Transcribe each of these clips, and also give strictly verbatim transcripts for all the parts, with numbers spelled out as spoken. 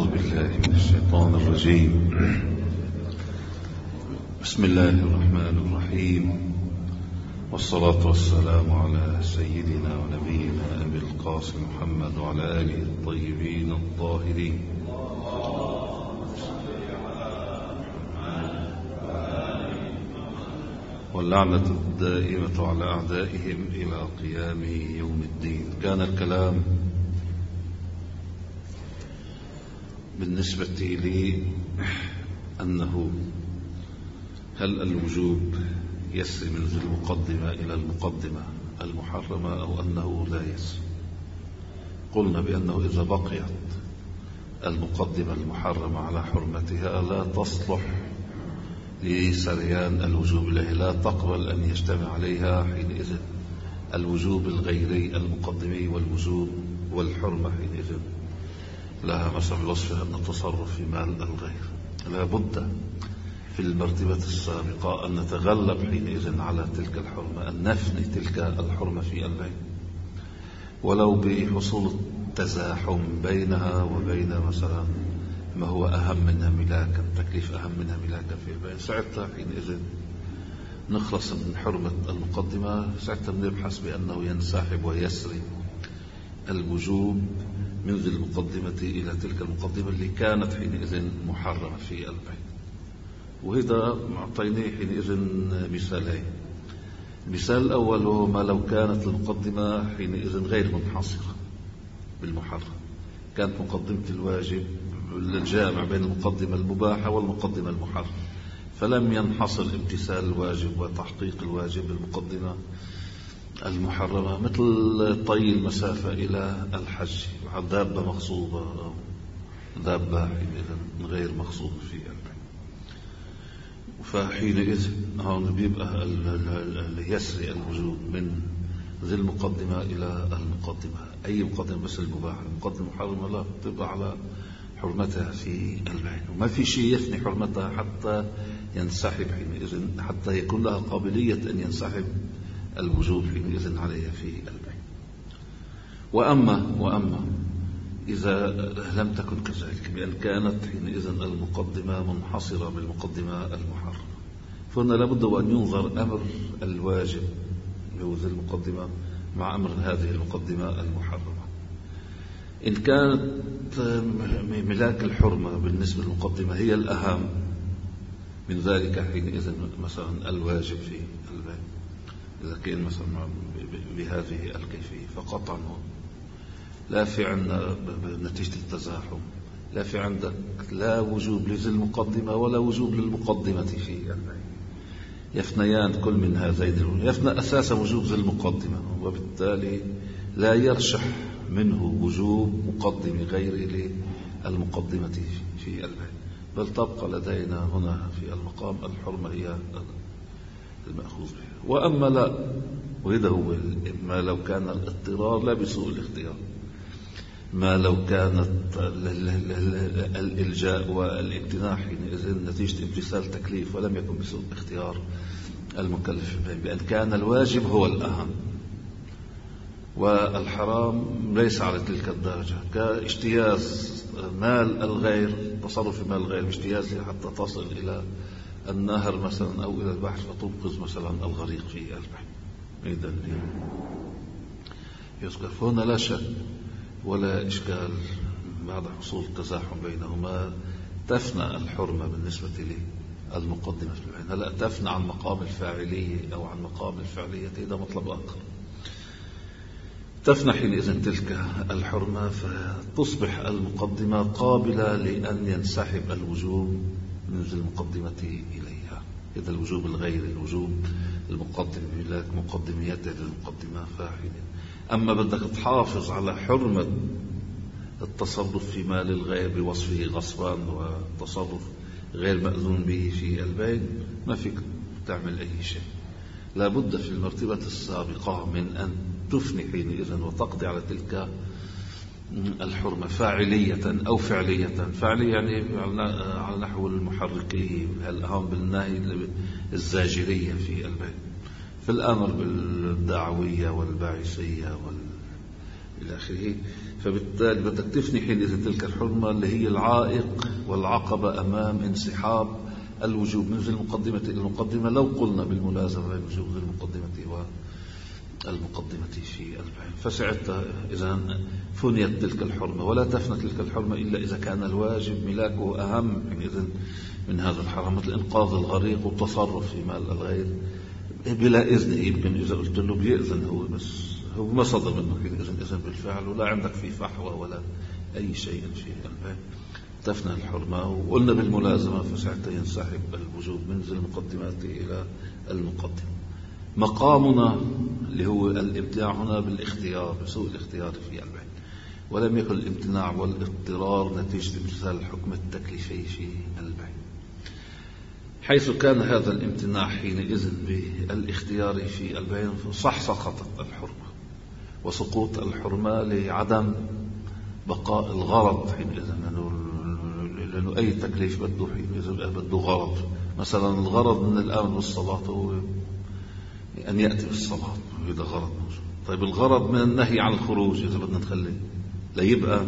أعوذ بالله من الشيطان الرجيم. بسم الله الرحمن الرحيم، والصلاة والسلام على سيدنا ونبينا أبي القاسم محمد وعلى آله الطيبين الطاهرين. واللعنة الدائمة على أعدائهم إلى قيام يوم الدين. كان الكلام بالنسبة لي أنه هل الوجوب يسري من ذي المقدمة إلى المقدمة المحرمة أو أنه لا يسري. قلنا بأنه إذا بقيت المقدمة المحرمة على حرمتها لا تصلح لسريان الوجوب له، لا تقبل أن يجتمع عليها حينئذ الوجوب الغيري المقدمي والوجوب والحرمة حينئذ لها مثلا وصفها أن التصرف في مال الغير. لا بد في المرتبة السابقة أن نتغلب حينئذ على تلك الحرمة، أن نفني تلك الحرمة في البيع، ولو بحصول التزاحم بينها وبين مثلا ما هو أهم منها ملاكا، تكليف أهم منها ملاكا في البيع. ساعتها حينئذ نخلص من حرمة المقدمة، ساعتها نبحث بأنه ينسحب ويسري الوجوب من ذي المقدمة إلى تلك المقدمة اللي كانت حينئذ محرمة في البيع. وهذا أعطيناه حينئذ مثالين. المثال الأول هو ما لو كانت المقدمة حينئذ غير منحصرة بالمحرم، كانت مقدمة الواجب الجامع بين المقدمة المباحة والمقدمة المحرمة، فلم ينحصر امتثال الواجب وتحقيق الواجب بالمقدمة المحرمة، مثل طي المسافة إلى الحج مع دابة مغصوبة أو دابة حينئذ غير مغصوبة في البيع. فحينئذ هون بيبقى يسري الوجوب من ذي المقدمة إلى المقدمة، أي مقدمة بس المباحة. المقدمة المحرمة لا تبقى على حرمتها في البيع، وما في شيء يفني حرمتها حتى ينسحب حينئذ، حتى يكون لها قابلية أن ينسحب الوجوب حينئذ عليها في البيع. وأما وأما إذا لم تكن كذلك، بأن كانت حينئذ المقدمة منحصرة بالمقدمة المحرمة، فهنا لابد أن ينظر أمر الواجب بوذي المقدمة مع أمر هذه المقدمة المحرمة. إن كانت ملاك الحرمة بالنسبة للمقدمة هي الأهم من ذلك حينئذ مثلا الواجب في البيع، إذا كان مثلا بهذه الكيفية، فقطعا لا في عندنا نتيجة التزاحم، لا في عندك لا وجوب لذي المقدمة ولا وجوب للمقدمة في البيع، يفنيان كل من هذين، يفنى أساس وجوب ذي المقدمة، وبالتالي لا يرشح منه وجوب مقدم غير للمقدمة في البيع، بل تبقى لدينا هنا في المقام الحرمة هي المأخوذ بها. وأما لا، وهذا هو ما لو كان الاضطرار لا بسوء الاختيار، ما لو كانت الإلجاء والامتناع حينئذ نتيجة امتثال تكليف ولم يكن بسوء اختيار المكلف، بأن كان الواجب هو الأهم والحرام ليس على تلك الدرجة، كاجتياز مال الغير، تصرف مال الغير باجتيازه حتى تصل إلى النهر مثلا أو إلى البحر فتنقذ مثلا الغريق في البحر. إذن يذكر فهنا لا شك ولا إشكال بعد حصول التزاحم بينهما تفنى الحرمة بالنسبة للمقدمة في البيع. هلا تفنى عن مقام الفاعلية أو عن مقام الفعلية، هذا مطلب آخر. تفنى حينئذ تلك الحرمة فتصبح المقدمة قابلة لأن ينسحب الوجوب من ذي المقدمة إليها، إذا الوجوب الغير الوجوب المقدم بلاك مقدميات للمقدمة فاحدة. أما بدك تحافظ على حرمة التصرف في مال الغير بوصفه غصبا وتصرف غير مأذون به في البيع، ما فيك تعمل أي شيء. لابد في المرتبة السابقة من أن تفني حينئذ وتقضي على تلك الحرمة فاعلية أو فعلية. فعلية يعني على نحو المحركي، الأهم بالنهي الزاجرية في البيع، في الأمر بالدعوية والباعثية إلى آخره. فبالتالي بدك تفني حينئذ تلك الحرمة اللي هي العائق والعقبة أمام انسحاب الوجوب من ذي المقدمة إلى المقدمة، لو قلنا بالملازمة بين وجوب ذي المقدمة والمقدمة في البيع. فساعتها إذا فنيت تلك الحرمة، ولا تفنى تلك الحرمة إلا إذا كان الواجب ملاكه أهم حينئذ من هذا الحرام، مثل إنقاذ الغريق والتصرف في مال الغير بلا إذن. يمكن إذا قلت له بيأذن هو، بس هو ما صدر منه حينئذ إذن بالفعل، ولا عندك في فحوى ولا أي شيء في البيع، تفنى الحرمة. وقلنا بالملازمة فساعتها ينسحب الوجوب من ذي المقدمات إلى المقدمة. مقامنا اللي هو الامتناع هنا بالاختيار، بسوء الاختيار في البيع، ولم يكن الامتناع والاضطرار نتيجة امتثال الحكم التكليفي في البيع، حيث كان هذا الامتناع حينئذ بالاختيار في البيع صح سقطت الحرمة، وسقوط الحرمة لعدم بقاء الغرض حينئذ، لأنه أي تكليف بده حينئذ بده غرض. مثلا الغرض من الأمر بالصلاة هو أن يأتي بالصلاة، هذا غرض موجود. طيب الغرض من النهي عن الخروج إذا بدنا نخليه لا يبقى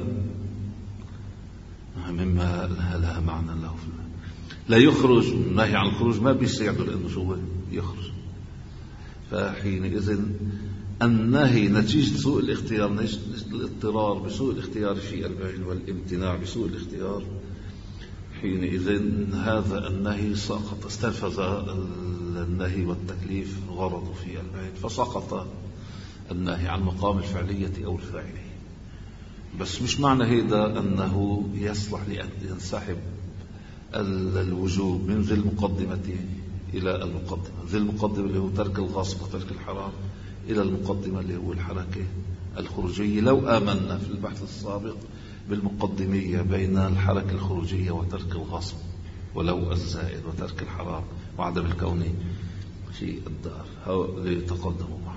مما لها معنى له، لا يخرج. النهي عن الخروج ما بيساعده لأنه شو يخرج. فحينئذ النهي نتيجة سوء الاختيار، نتيجة الاضطرار بسوء الاختيار في البيع والامتناع بسوء الاختيار، حينئذ هذا النهي سقط، استنفذ النهي والتكليف غرض في البيع، فسقط النهي عن مقام الفعلية أو الفاعلية. بس مش معنى هذا أنه يصلح لأن ينسحب الوجوب من ذي المقدمة إلى المقدمة. ذي المقدمة اللي هو ترك الغصب وترك الحرام إلى المقدمة اللي هو الحركة الخروجية. لو آمنا في البحث السابق بالمقدمية بين الحركة الخروجية وترك الغصب، ولو الزائد وترك الحرام وعدم الكون في الدار، ليتقدموا معنا.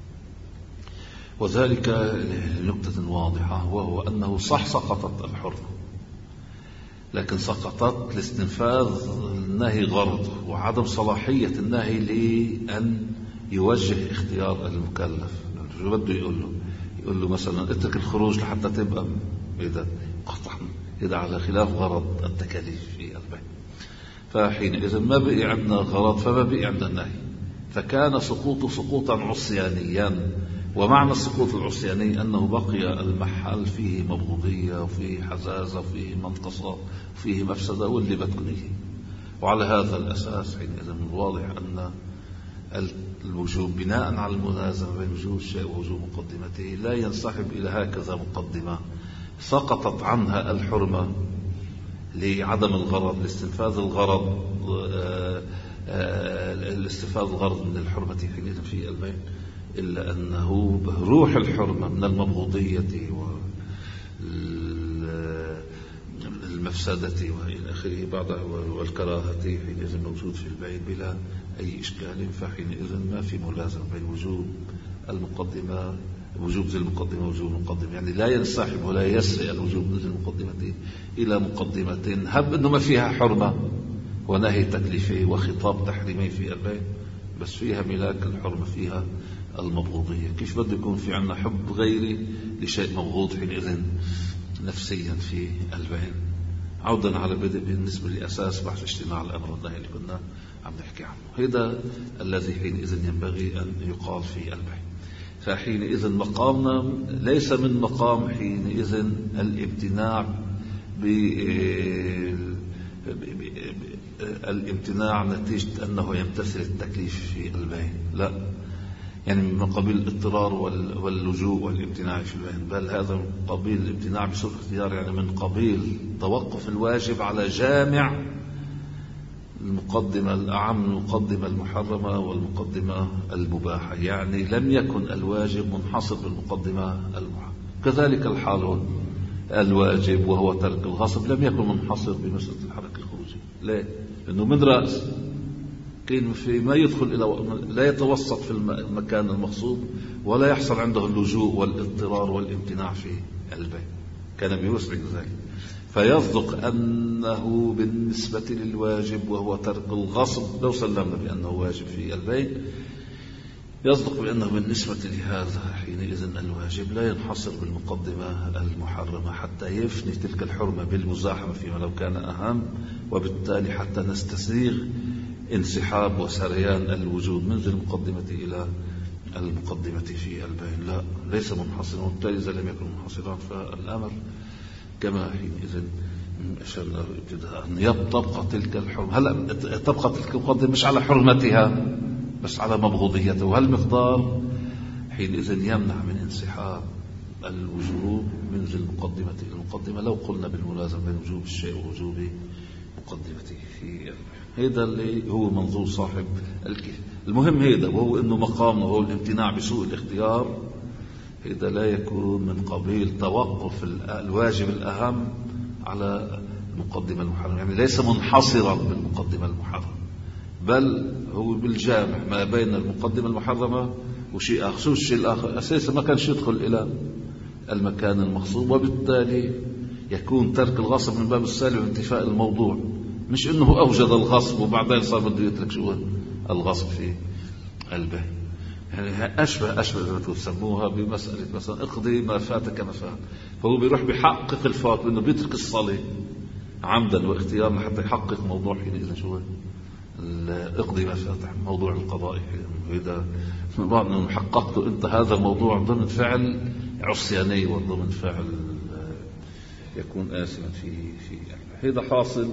وذلك لنقطة واضحة، وهو أنه صح سقطت الحرمة، لكن سقطت لاستنفاذ النهي غرض وعدم صلاحية النهي لأن يوجه اختيار المكلف. شو بده يقول له؟ يقول له مثلا اترك الخروج لحتى تبقى إذا قطعا إذا على خلاف غرض التكاليف في البيع. فحينئذ ما بقي عندنا غرض، فما بقي عندنا النهي، فكان سقوطه سقوطا عصيانيا. ومعنى السقوط العصياني أنه بقي المحل فيه مبغوضية وفيه حزازة وفيه منقصة وفيه مفسدة واللي بدكم إيه. وعلى هذا الأساس حينئذ من الواضح أن الوجوب بناء على الملازمة بين وجوب الشيء ووجوب مقدمته لا ينسحب إلى هكذا مقدمة سقطت عنها الحرمة لعدم الغرض، لاستنفاذ الغرض، الاستنفاذ الغرض من الحرمة حينئذ في البيع، إلا أنه روح الحرمة من المبغوضية والمفسدة وإلى آخره بعدها والكراهة حينئذ موجود في البيع بلا أي إشكال. فحينئذ ما في ملازمة بين وجوب المقدمة وجوب ذي المقدمة ووجوب المقدمة، يعني لا ينسحب ولا يسري الوجوب ذي المقدمة إلى مقدمة هب أنه ما فيها حرمة ونهي تكليفي وخطاب تحريمي في البيع، بس فيها ملاك الحرمة، فيها المبغوضية. كيف بده يكون في عنا حب غيري لشيء مبغوض حينئذ نفسيا في البيع؟ عودا على بدء بالنسبة لأساس بحث اجتماع الأمر والنهي اللي كنا عم نحكي عنه، هذا الذي حينئذ ينبغي أن يقال في البيع. فحينئذ مقامنا ليس من مقام حينئذ الامتناع بالامتناع نتيجة أنه يمتثل التكليف في البيع، لا، يعني من قبيل الاضطرار واللجوء والامتناع في البيع، بل هذا من قبيل الامتناع بسوء اختيار، يعني من قبيل توقف الواجب على جامع المقدمة الأعم، المقدمة المحرمة والمقدمة المباحة، يعني لم يكن الواجب منحصر بالمقدمة المحرمة. كذلك الحال الواجب وهو ترك الغصب لم يكن منحصر بمسألة الحركة الخروجية، ليه؟ لأنه من رأس كان في ما يدخل إلى لا يتوسط في المكان المقصود ولا يحصل عنده اللجوء والاضطرار والامتناع في البيع، كان بيوسع ذلك. فيصدق أنه بالنسبة للواجب وهو ترك الغصب لو سلمنا بأنه واجب في البيع يصدق بأنه بالنسبة لهذا حينئذ الواجب لا ينحصر بالمقدمة المحرمة حتى يفني تلك الحرمة بالمزاحمة فيما لو كان أهم، وبالتالي حتى نستسيغ انسحاب وسريان الوجود من ذي المقدمة إلى المقدمة في البين. لا، ليس منحصرا، وبالتالي إذا لم يكن منحصرا فالأمر كما حينئذ أشرنا ابتداء أن تبقى تلك الحرمة. هلا تبقى تلك المقدمة مش على حرمتها بس على مبغوضيته، وهالمقدار حينئذ يمنع من انسحاب الوجوب من ذي المقدمة إلى المقدمة لو قلنا بالملازمة بين وجوب الشيء ووجوب مقدمته في. هذا اللي هو منظور صاحب الكيف. المهم هذا، وهو أنه مقامه هو الامتناع بسوء الاختيار. هذا لا يكون من قبيل توقف الواجب الأهم على المقدمة المحرمة، يعني ليس منحصرا بالمقدمة المحرمة، بل هو بالجامع ما بين المقدمة المحرمة وشيء آخر. الشيء الآخر أساسا ما كانش يدخل إلى المكان المغصوب، وبالتالي يكون ترك الغصب من باب السالب وانتفاء الموضوع، مش إنه أوجد الغصب وبعدين صار بده يترك شو الغصب في قلبه. يعني أشبه أشبه ما تسموها بمسألة مثلا اقضي ما فاتك ما فات، فهو بيروح بيحقق الفات إنه بيترك الصلاة عمدا واختيارا حتى يحقق موضوع حينئذ شو اقضي ما فاتك، موضوع القضاء. إذا بعد أنه حققته أنت هذا الموضوع ضمن فعل عصياني وضمن فعل يكون آثما في في هذا حاصل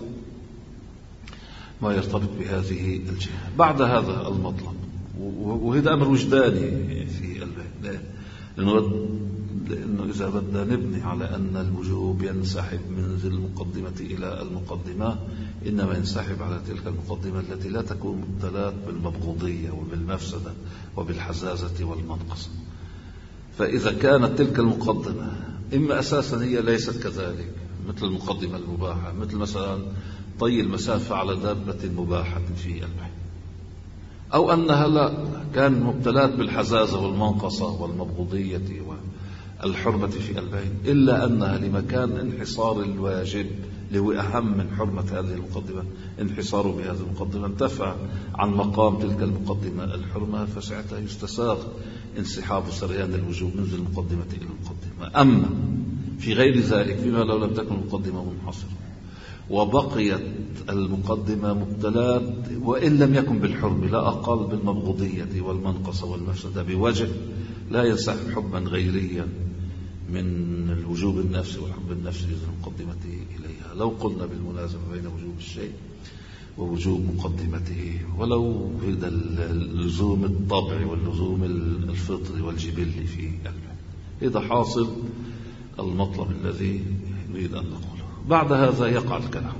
ما يرتبط بهذه الجهة. بعد هذا المطلب، وهذا أمر وجداني في البيت، لأنه لأنه إذا بدنا نبني على أن الوجوب ينسحب من ذي المقدمة إلى المقدمة، إنما ينسحب على تلك المقدمة التي لا تكون مبتلات بالمبغوضية وبالمفسدة وبالحزازة والمنقصة. فإذا كانت تلك المقدمة إما أساسا هي ليست كذلك، مثل المقدمة المباحة، مثل مثلا طي المسافة على دابة مباحة في البحر، أو أنها لا كان مبتلات بالحزازة والمنقصة والمبغوضية والحرمة في البين، إلا أنها لمكان انحصار الواجب اللي هو أهم من حرمة هذه المقدمة، انحصاره بهذه المقدمة انتفع عن مقام تلك المقدمة الحرمة، فساعتها يستساغ انسحاب سريان الوجوب من ذي المقدمة إلى المقدمة. أما في غير ذلك، فيما لو لم تكن المقدمة منحصرة وبقيت المقدمة مبتلات وإن لم يكن بالحرم، لا أقل بالمبغوضية والمنقصة والمفسدة بوجه لا ينسحب حبا غيريا من الوجوب النفسي والحب النفسي للمقدمة إليها، لو قلنا بالملازمة بين وجوب الشيء ووجوب مقدمته، ولو هذا اللزوم الطبعي واللزوم الفطري والجبلي في قلبه. هذا حاصل المطلب الذي نريد أن نقوله. بعد هذا يقع الكلام.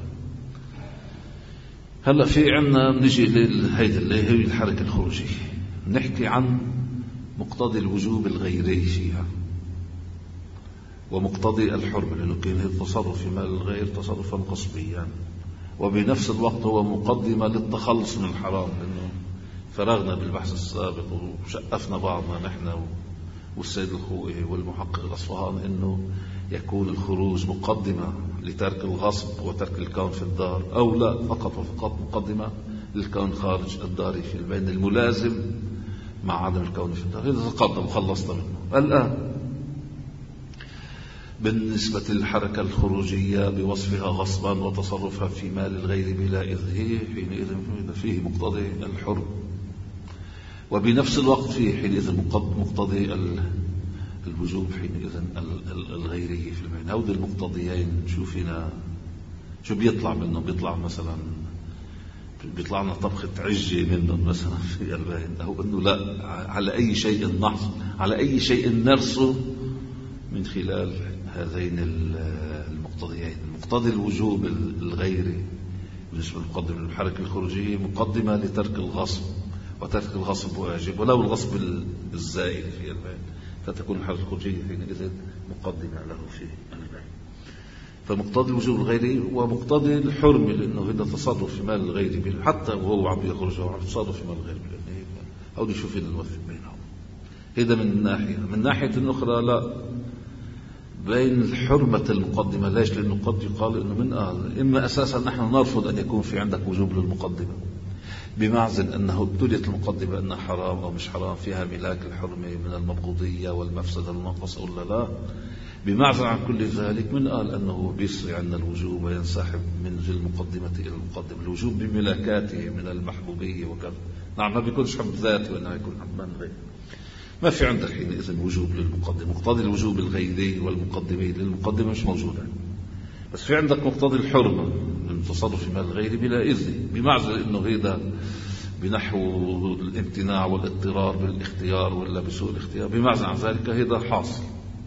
هلا في عنا نجي لهيدا اللي هي الحركة الخروجية، نحكي عن مقتضي الوجوب الغيري فيها ومقتضي الحرمة، لأنه كان التصرف في مال الغير تصرفا قصبيا، وبنفس الوقت هو مقدمة للتخلص من الحرام، لأنه فرغنا بالبحث السابق وشقفنا بعضنا نحن والسيد الخوئي والمحقق الأصفهاني أنه يكون الخروج مقدمة لترك الغصب وترك الكون في الدار، أو لا فقط وفقط مقدمة للكون خارج الدار في البين الملازم مع عدم الكون في الدار. إذا تقدم خلصنا منه. الآن بالنسبة للحركة الخروجية بوصفها غصبا وتصرفها في مال الغير بلا إذنه، حينئذ فيه مقتضي الحرم، وبنفس الوقت فيه حينئذ مقتضي الوجوب حينئذ الغيري في البين. هؤلاء المقتضيين شو فينا شو بيطلع منهم؟ بيطلع مثلا بيطلع لنا طبخة عجة منهم مثلا في البين، أو أنه لا على أي شيء نحص على أي شيء نرسه من خلال هذين المقتضيين. المقتضي الوجوب الغيري بالنسبة للمقدمة الحركة الخروجية مقدمة لترك الغصب، وترك الغصب واجب ولو الغصب الزائد في البين، فتكون الحركة الخروجية حينئذ مقدمة له في البين. فمقتضي الوجوب الغيري ومقتضي الحرم، لأنه هذا تصرف في مال الغير حتى وهو عم يخرج وهو عم يتصرف في مال الغير، أو نشوف الموفق بينهم. هذا من ناحية. من ناحية أخرى لا، بين حرمة المقدمة. ليش؟ لأنه قد يقال إنه من قال إما أساسا نحن نرفض أن يكون في عندك وجوب للمقدمة، بمعزل أنه ابتليت المقدمة أنها حرام أو مش حرام، فيها ملاك الحرمة من المبغوضية والمفسدة المنقصة ولا لا. بمعزل عن كل ذلك، من قال أنه بيسري عنا الوجوب وينسحب من ذي المقدمة إلى المقدمة. الوجوب بملاكاته من المحبوبية وكذا، نعم، ما بيكونش حب ذاتي وإنما يكون حب من غير. ما في عندك حينئذ وجوب للمقدم. مقتضي الوجوب الغيري والمقدمين للمقدمة مش موجودة، بس في عندك مقتضي الحرمة من التصرف في مال الغير بلا إذن، بمعزل أنه هيدا بنحو الامتناع والاضطرار بالاختيار ولا بسوء الاختيار، بمعزل عن ذلك هيدا حاصل.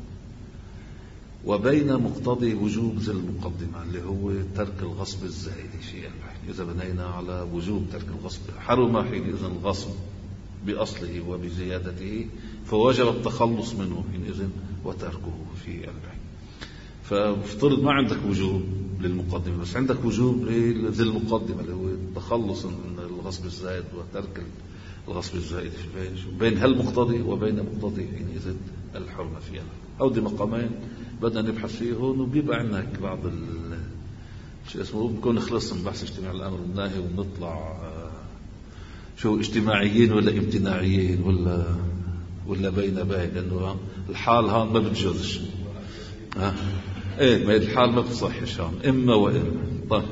وبين مقتضي وجوب ذي المقدمة اللي هو ترك الغصب الزائد في البيع. إذا بنينا على وجوب ترك الغصب، حرم حينئذ الغصب بأصله وبزيادته، فوجب التخلص منه حينئذ وتركه في البيع. فافترض ما عندك وجوب للمقدمة، بس عندك وجوب لذي المقدمة اللي هو التخلص من الغصب الزائد وترك الغصب الزائد في البيع، بين هالمقتضي وبين مقتضي حينئذ الحرمة في البيع. أو دي مقامين بدنا نبحث فيهم، وبيبقى عندنا بعض شيء اسمه بنكون خلصنا من بحث اجتماع الأمر والنهي ونطلع شو اجتماعيين ولا امتناعيين ولا ولا بين بين، لأنه الحال هان ما بتجوزش. ها ايه، ما الحال ما بتصحش هان، إما وإما. طيب،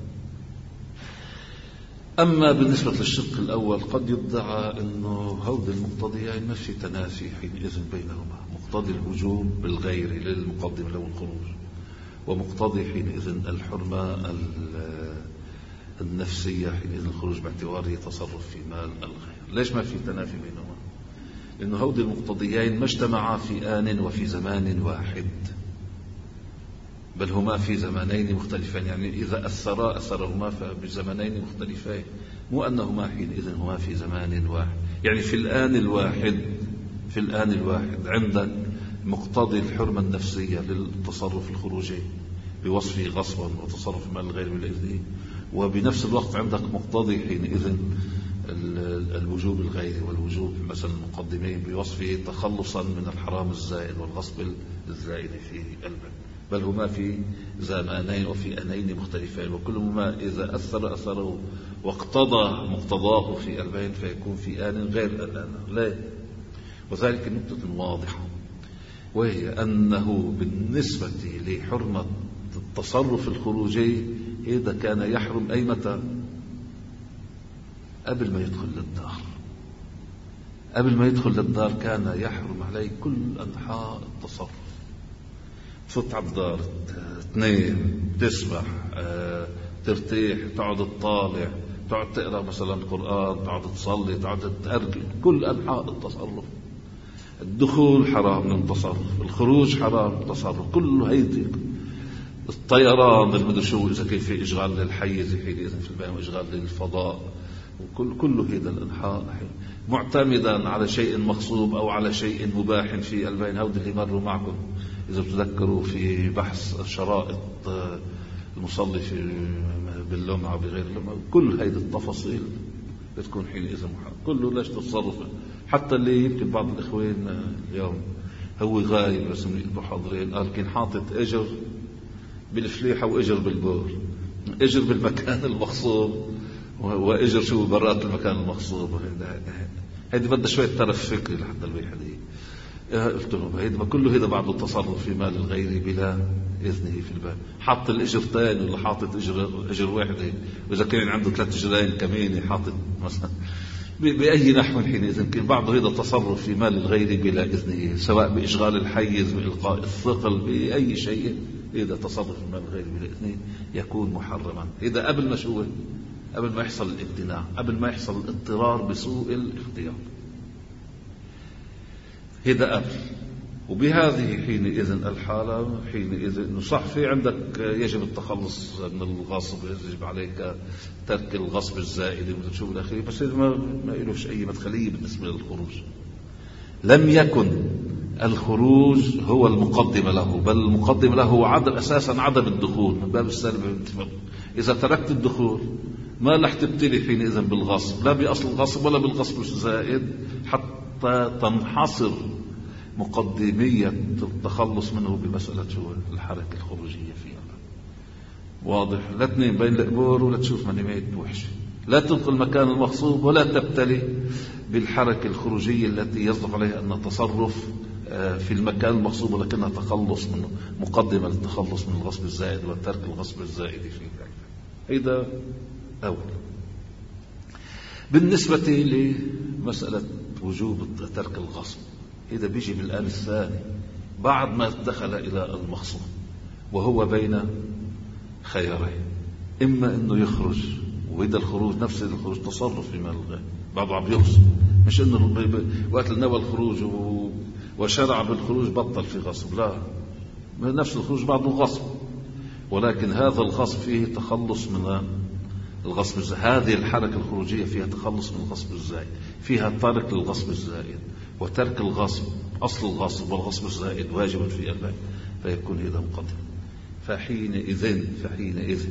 أما بالنسبة للشق الأول قد يدعى أنه هود المقتضيين ما في تنافي حينئذ بينهما، مقتضي الوجوب بالغير للمقدم له الخروج، ومقتضي حينئذ الحرمة النفسية حينئذ الخروج باعتباره تصرف في مال الغير. ليش ما في تنافي بينهما؟ لأنه هود المقتضيين ما اجتمعا في آن وفي زمان واحد، بل هما في زمانين مختلفين. يعني إذا أثرا أثرهما بزمانين مختلفين، مو أنهما حينئذ هما في زمان واحد. يعني في الآن الواحد في الآن الواحد عندك مقتضي الحرمة النفسية للتصرف الخروجي بوصفه غصبا وتصرف مال الغير بالإذن، وبنفس الوقت عندك مقتضي حينئذ الوجوب الغيري والوجوب مثلا المقدمين بوصفه تخلصا من الحرام الزائد والغصب الزائد في البيع، بل هما في زمانين وفي أنين مختلفين، وكلهما إذا أثر أثره واقتضى مقتضاه في البيع فيكون في آن غير الآن. لا، وذلك نقطة واضحة، وهي أنه بالنسبة لحرمة التصرف الخروجي إذا كان يحرم أي متى؟ قبل ما يدخل للدار. قبل ما يدخل للدار كان يحرم عليه كل أنحاء التصرف. تفوت على الدار، تنام، تسبح، ترتاح، تقعد تطالع، تقعد تقرأ مثلا القرآن، تقعد تصلي، تقعد تأرجل، كل أنحاء التصرف. الدخول حرام من التصرف، الخروج حرام من التصرف، كله هيدي. الطيران المدري شو، إذا كان في إشغال للحيز حينئذ في البيان وإشغال للفضاء، وكل كله هذا الأنحاء معتمدا على شيء مغصوب أو على شيء مباح في البيان. هؤلاء اللي مروا معكم إذا بتذكروا في بحث شرائط المصلي في باللمعة بغير اللمعة، كل هذه التفاصيل بتكون حينئذ محرم. كله ليش تتصرف. حتى اللي يمكن بعض الإخوين اليوم هو غايب بس يبقوا حاضرين، قال كان حاطط أجر بالفليحة وأجر بالبور، أجر بالمكان المغصوب وأجر شو برات المكان المغصوب. هذه بدها شوية ترف فكري لحتى الواحد قلت لهم هيدا كله هيدا بعض التصرف في مال الغير بلا إذنه في الباب. حاط الإجرتين ولا حاطط إجر إجر واحدة، وإذا كان عنده ثلاث إجرين كمينة حاطط مثلا بأي نحو حينئذ يمكن بعض هذا التصرف في مال الغير بلا إذنه، سواء بإشغال الحيز بإلقاء الثقل بأي شيء. إذا تصرف في مال الغير بلا إذنه يكون محرما. إذا قبل ما شو قبل ما يحصل الامتناع، قبل ما يحصل الاضطرار بسوء الاختيار، هذا قبل. وبهذه حينئذ الحالة حينئذ إنه صح في عندك يجب التخلص من الغصب، يجب عليك ترك الغصب الزائد وشو بالأخير، بس ما ما إلوش أي مدخلية بالنسبة للخروج. لم يكن الخروج هو المقدم له، بل المقدم له هو عدم أساسا عدم الدخول من باب السلب. إذا تركت الدخول ما لح تبتلي حينئذ بالغصب، لا بأصل الغصب ولا بالغصب الزائد، حتى تنحصر مقدمية التخلص منه بمسألة الحركة الخروجية فيها. واضح؟ لا تنين بين القبور ولا تشوف مني ميت وحشة. لا تنقل مكان المغصوب ولا تبتلي بالحركة الخروجية التي يصدق عليها أن تصرف في المكان المغصوب، ولكنها تخلص من مقدمة للتخلص من الغصب الزائد وترك الغصب الزائد فيه. هذا أول. بالنسبة لمسألة وجوب ترك الغصب، إذا بيجي بالآن الثاني بعد ما دخل إلى المغصوب وهو بين خيارين، إما أنه يخرج، وإذا الخروج نفس الخروج تصرف في مال الغير، بعضه عم يغصب، مش أنه وقت نوى الخروج وشرع بالخروج بطل في غصب، لا، نفس الخروج بعضه غصب، ولكن هذا الغصب فيه تخلص من الغصب الزائد. هذه الحركة الخروجية فيها تخلص من الغصب الزائد، فيها ترك للغصب الزائد، وترك الغصب أصل الغصب والغصب الزائد واجب في البيع، فيكون هذا مقدم. فحينئذ فحينئذ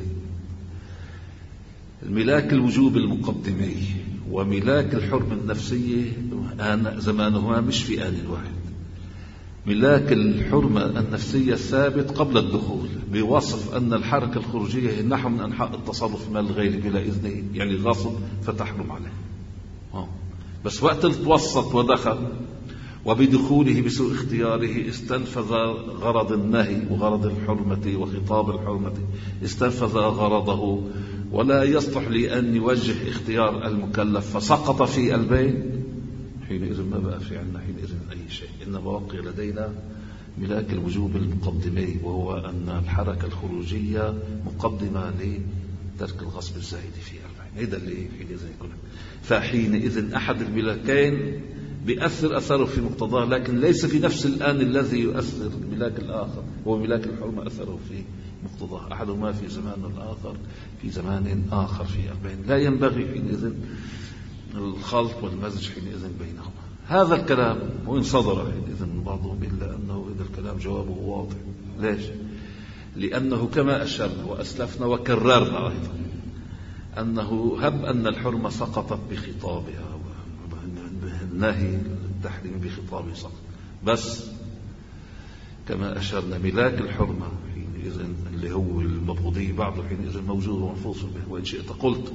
الملاك الوجوب المقدمي وملاك الحرمة النفسية زمانهما مش في آن واحد. ملاك الحرمة النفسية ثابت قبل الدخول بوصف أن الحركة الخروجية نحو من أنحاء التصرف مال الغير بلا إذنه، يعني غاصب فتحرم عليه. أوه. بس وقت توسط ودخل وبدخوله بسوء اختياره استنفذ غرض النهي وغرض الحرمة وخطاب الحرمة، استنفذ غرضه، ولا يصلح لأن يوجه اختيار المكلف فسقط في البين، حينئذ ما بقى في عنا حينئذ أي شيء. إنما بقي لدينا ملاك الوجوب المقدمي، وهو أن الحركة الخروجية مقدمة لترك الغصب الزائد في البين. هذا اللي حينئذ يكون. فحينئذ أحد الملاكين بيأثر أثره في مقتضاه، لكن ليس في نفس الآن الذي يؤثر الملاك الآخر، هو ملاك الحرمة أثره في مقتضاه، أحدهما في زمان الآخر في زمان آخر في البين. لا ينبغي حينئذ الخلط والمزج حينئذ بينهما. هذا الكلام وإن صدر حينئذ من بعضهم إلا أنه إذا الكلام جوابه واضح. ليش؟ لأنه كما أشرنا وأسلفنا وكررنا أيضا أنه هب أن الحرمة سقطت بخطابها، النهي التحريم بخطابه سقط، بس كما أشرنا ملاك الحرمة حينئذ اللي هو المبغوضي بعده حينئذ موجود ومحفوظ به. وإن شئت قلت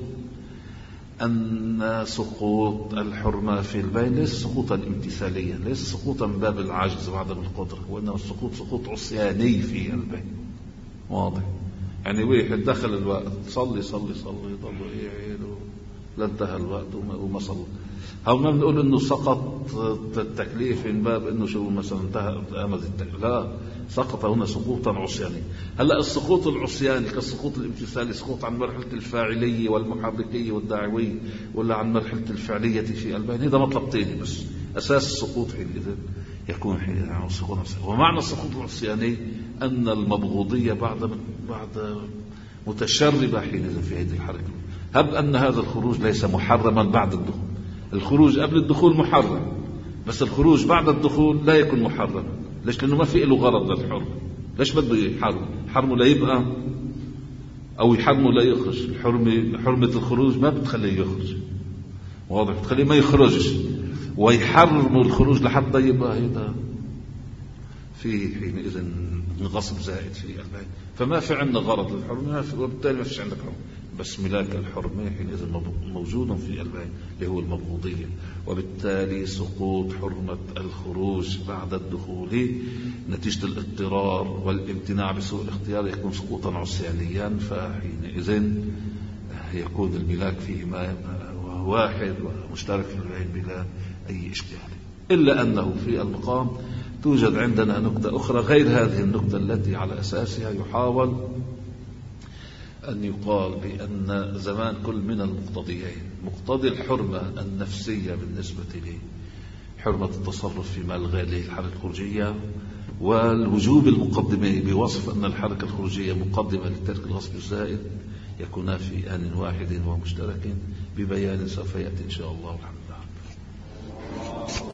أن سقوط الحرمة في البين ليس سقوطا امتثاليا، ليس سقوطا من باب العجز وعدم القدرة، وإنما السقوط سقوط عصياني في البين. واضح؟ يعني واحد دخل الوقت صلي صلي صلي ضل يعيد لانتهى الوقت وما صلى، أو ما بنقول إنه سقط التكليف من باب إنه شو مثلا انتهى أمد التكليف، لا، سقط هنا سقوطا عصياني. هلا السقوط العصياني كالسقوط الامتثالي سقوط عن مرحلة الفاعلية والمحركية والداعوية، ولا عن مرحلة الفعلية في البين، هذا مطلب تاني. بس أساس السقوط حينئذ يكون حين سقوط عصياني. ومعنى السقوط العصياني أن المبغوضية بعد بعد متشربة حينئذ في هذه الحركة. هب أن هذا الخروج ليس محرما بعد الدخول، الخروج قبل الدخول محرم، بس الخروج بعد الدخول لا يكون محرما. ليش؟ لأنه ما في له غرض للحرم. ليش بده يحرم؟ حرمه لا يبقى أو يحرمه لا يخرج. الحرمة حرمة الخروج ما بتخليه يخرج، واضح؟ بتخليه ما يخرجش، ويحرم الخروج لحتى يبقى هذا في حينئذ غصب زائد في البين. فما في عندنا غرض للحرمة، وبالتالي ما فيش عندك حرمة. بس ملاك الحرمة حينئذ موجود في البين اللي هو المبغوضية، وبالتالي سقوط حرمة الخروج بعد الدخول نتيجة الاضطرار والامتناع بسوء الاختيار يكون سقوطا عصيانيا. فحينئذ يكون الملاك فيه ما واحد ومشترك في البين بلا أي إشكال، إلا أنه في المقام توجد عندنا نقطة أخرى غير هذه النقطة التي على أساسها يحاول أن يقال بأن زمان كل من المقتضيين، مقتضي الحرمة النفسية بالنسبة لي حرمة التصرف في مال غير الحركة الخروجية، والوجوب المقدمي بوصف أن الحركة الخروجية مقدمة لترك الغصب الزائد يكون في آن واحد ومشترك ببيان سوف يأتي إن شاء الله. الحمد لله.